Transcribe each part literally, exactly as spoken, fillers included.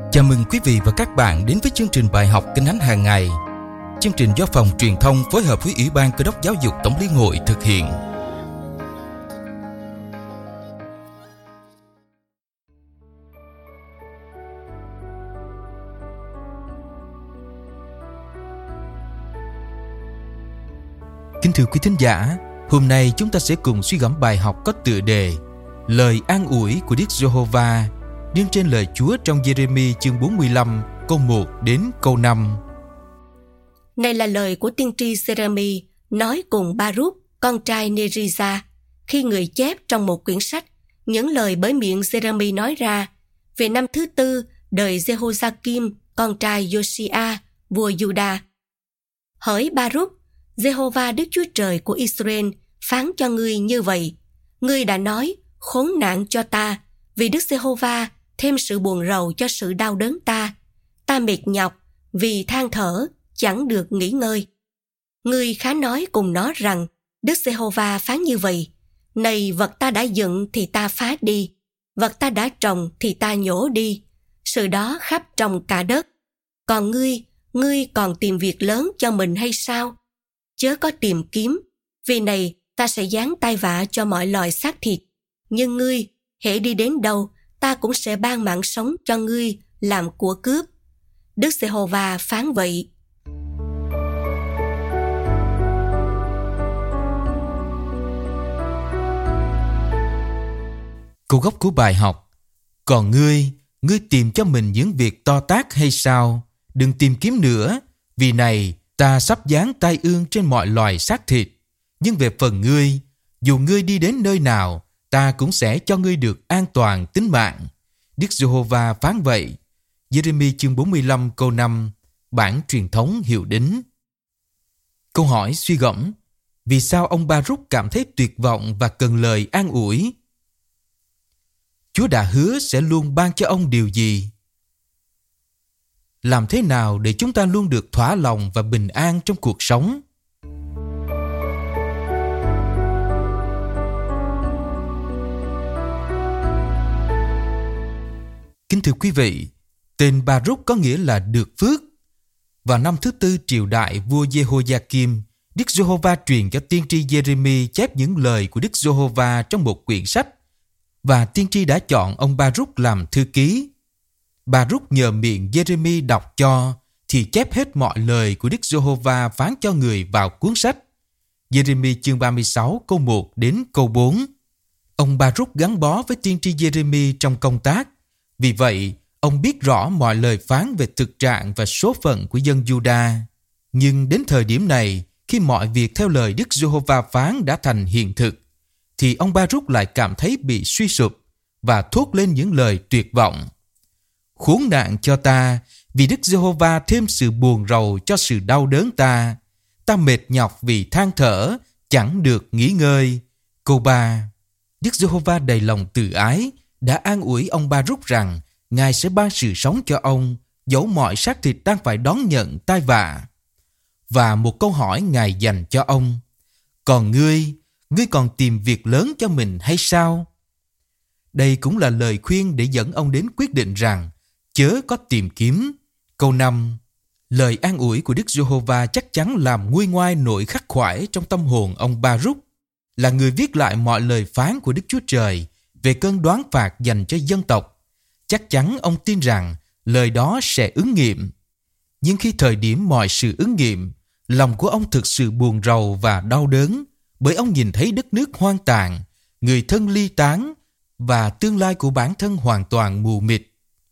Chào mừng quý vị và các bạn đến với chương trình bài học Kinh Thánh hàng ngày. Chương trình do Phòng Truyền thông phối hợp với Ủy ban Cơ đốc Giáo dục Tổng Liên hội thực hiện. Kính thưa quý thính giả, hôm nay chúng ta sẽ cùng suy gẫm bài học có tựa đề Lời an ủi của Đức Giê-hô-va, nương trên lời Chúa trong Giê-rê-mi chương bốn mươi lăm, câu một đến câu năm. Này là lời của tiên tri Giê-rê-mi nói cùng Ba-rúc, con trai Nê-ri-gia, khi người chép trong một quyển sách những lời bởi miệng Giê-rê-mi nói ra về năm thứ tư đời Giê-hô-gia-kim, con trai Giô-si-a, vua Giu-đa. Hỡi Ba-rúc, Giê-hô-va Đức Chúa Trời của Israel phán cho ngươi như vậy: ngươi đã nói, khốn nạn cho ta, vì Đức Giê-hô-va thêm sự buồn rầu cho sự đau đớn ta. Ta mệt nhọc, vì than thở, chẳng được nghỉ ngơi. Ngươi khá nói cùng nó rằng, Đức Giê-hô-va phán như vậy: này vật ta đã dựng thì ta phá đi, vật ta đã trồng thì ta nhổ đi, sự đó khắp trong cả đất. Còn ngươi, ngươi còn tìm việc lớn cho mình hay sao? Chớ có tìm kiếm, vì này ta sẽ giáng tai vạ cho mọi loài xác thịt. Nhưng ngươi, hễ đi đến đâu, ta cũng sẽ ban mạng sống cho ngươi làm của cướp. Đức Giê-hô-va phán vậy. Câu gốc của bài học: Còn ngươi, ngươi tìm cho mình những việc to tát hay sao? Đừng tìm kiếm nữa, vì này ta sắp giáng tai ương trên mọi loài xác thịt. Nhưng về phần ngươi, dù ngươi đi đến nơi nào, ta cũng sẽ cho ngươi được an toàn tính mạng. Đức Giê-hô-va phán vậy. Giê-rê-mi chương bốn mươi lăm câu năm, bản truyền thống hiệu đính. Câu hỏi suy gẫm: vì sao ông Ba-rúc cảm thấy tuyệt vọng và cần lời an ủi? Chúa đã hứa sẽ luôn ban cho ông điều gì? Làm thế nào để chúng ta luôn được thỏa lòng và bình an trong cuộc sống? Kính thưa quý vị, tên Ba-rúc có nghĩa là được phước. Vào năm thứ tư triều đại vua Giê-hô-gia-kim, Đức Giê-hô-va truyền cho tiên tri Giê-rê-mi chép những lời của Đức Giê-hô-va trong một quyển sách, và tiên tri đã chọn ông Ba-rúc làm thư ký. Ba-rúc nhờ miệng Giê-rê-mi đọc cho, thì chép hết mọi lời của Đức Giê-hô-va phán cho người vào cuốn sách. Giê-rê-mi chương ba mươi sáu câu một đến câu bốn. Ông Ba-rúc gắn bó với tiên tri Giê-rê-mi trong công tác. Vì vậy, ông biết rõ mọi lời phán về thực trạng và số phận của dân Giu-đa. Nhưng đến thời điểm này, khi mọi việc theo lời Đức Giê-hô-va phán đã thành hiện thực, thì ông Ba-rúc lại cảm thấy bị suy sụp và thốt lên những lời tuyệt vọng. Khốn nạn cho ta, vì Đức Giê-hô-va thêm sự buồn rầu cho sự đau đớn ta. Ta mệt nhọc vì than thở, chẳng được nghỉ ngơi. Câu ba. Đức Giê-hô-va đầy lòng từ ái đã an ủi ông Ba-rúc rằng Ngài sẽ ban sự sống cho ông, dẫu mọi xác thịt đang phải đón nhận tai vạ. Và một câu hỏi Ngài dành cho ông: còn ngươi, ngươi còn tìm việc lớn cho mình hay sao? Đây cũng là lời khuyên để dẫn ông đến quyết định rằng chớ có tìm kiếm. Câu năm. Lời an ủi của Đức Giê-hô-va chắc chắn làm nguôi ngoai nỗi khắc khoải trong tâm hồn ông Ba-rúc. Là người viết lại mọi lời phán của Đức Chúa Trời về cơn đoán phạt dành cho dân tộc, chắc chắn ông tin rằng lời đó sẽ ứng nghiệm. Nhưng khi thời điểm mọi sự ứng nghiệm, lòng của ông thực sự buồn rầu và đau đớn, bởi ông nhìn thấy đất nước hoang tàn, người thân ly tán và tương lai của bản thân hoàn toàn mù mịt.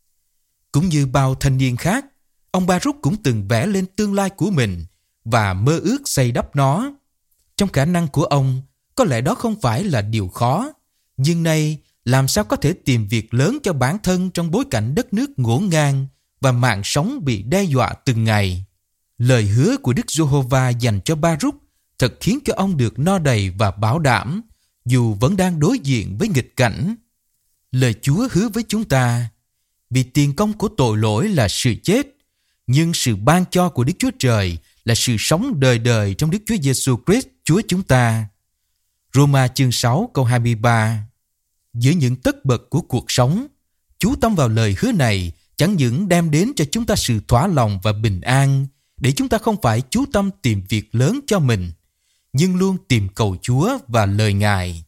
Cũng như bao thanh niên khác, ông Ba-rúc cũng từng vẽ lên tương lai của mình và mơ ước xây đắp nó. Trong khả năng của ông, có lẽ đó không phải là điều khó, nhưng nay làm sao có thể tìm việc lớn cho bản thân trong bối cảnh đất nước ngổn ngang và mạng sống bị đe dọa từng ngày? Lời hứa của Đức Giê-hô-va dành cho Ba-rúc thật khiến cho ông được no đầy và bảo đảm, dù vẫn đang đối diện với nghịch cảnh. Lời Chúa hứa với chúng ta: vì tiền công của tội lỗi là sự chết, nhưng sự ban cho của Đức Chúa Trời là sự sống đời đời trong Đức Chúa Giêsu Christ Chúa chúng ta. Roma chương sáu câu hai mươi ba. Giữa những tất bật của cuộc sống, chú tâm vào lời hứa này chẳng những đem đến cho chúng ta sự thỏa lòng và bình an, để chúng ta không phải chú tâm tìm việc lớn cho mình, nhưng luôn tìm cầu Chúa và lời Ngài.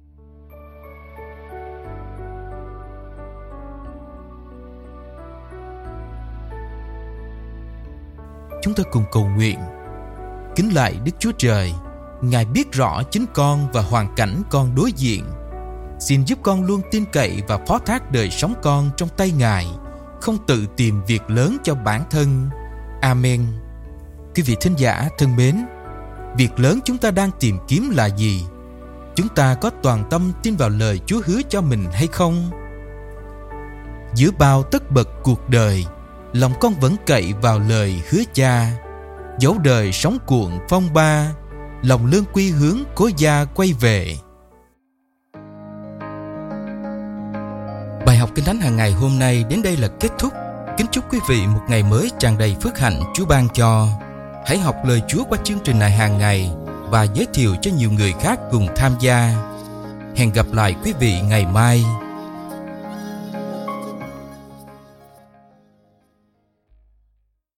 Chúng ta cùng cầu nguyện. Kính lạy Đức Chúa Trời, Ngài biết rõ chính con và hoàn cảnh con đối diện. Xin giúp con luôn tin cậy và phó thác đời sống con trong tay Ngài, không tự tìm việc lớn cho bản thân. Amen. Quý vị thính giả thân mến, việc lớn chúng ta đang tìm kiếm là gì? Chúng ta có toàn tâm tin vào lời Chúa hứa cho mình hay không? Giữa bao tất bật cuộc đời, lòng con vẫn cậy vào lời hứa Cha. Dẫu đời sóng cuộn phong ba, lòng lương quy hướng cố gia quay về. Bài học Kinh Thánh hàng ngày hôm nay đến đây là kết thúc. Kính chúc quý vị một ngày mới tràn đầy phước hạnh Chúa ban cho. Hãy học lời Chúa qua chương trình này hàng ngày và giới thiệu cho nhiều người khác cùng tham gia. Hẹn gặp lại quý vị ngày mai.